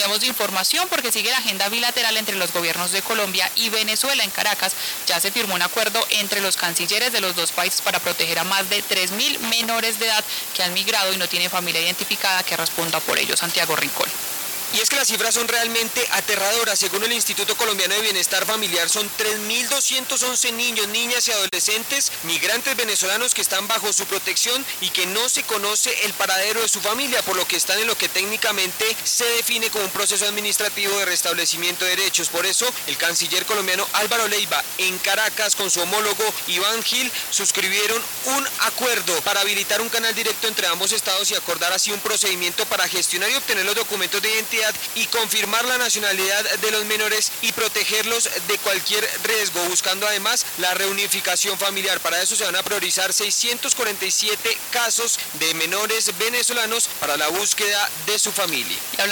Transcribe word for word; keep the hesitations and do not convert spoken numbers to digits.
Cambiamos de información porque sigue la agenda bilateral entre los gobiernos de Colombia y Venezuela. En Caracas ya se firmó un acuerdo entre los cancilleres de los dos países para proteger a más de tres mil menores de edad que han migrado y no tienen familia identificada que responda por ello. Santiago Rincón. Y es que las cifras son realmente aterradoras. Según el Instituto Colombiano de Bienestar Familiar, son tres mil doscientos once niños, niñas y adolescentes migrantes venezolanos que están bajo su protección y que no se conoce el paradero de su familia, por lo que están en lo que técnicamente se define como un proceso administrativo de restablecimiento de derechos. Por eso, el canciller colombiano Álvaro Leiva en Caracas con su homólogo Iván Gil suscribieron un acuerdo para habilitar un canal directo entre ambos estados y acordar así un procedimiento para gestionar y obtener los documentos de identidad y confirmar la nacionalidad de los menores y protegerlos de cualquier riesgo, buscando además la reunificación familiar. Para eso se van a priorizar seiscientos cuarenta y siete casos de menores venezolanos para la búsqueda de su familia.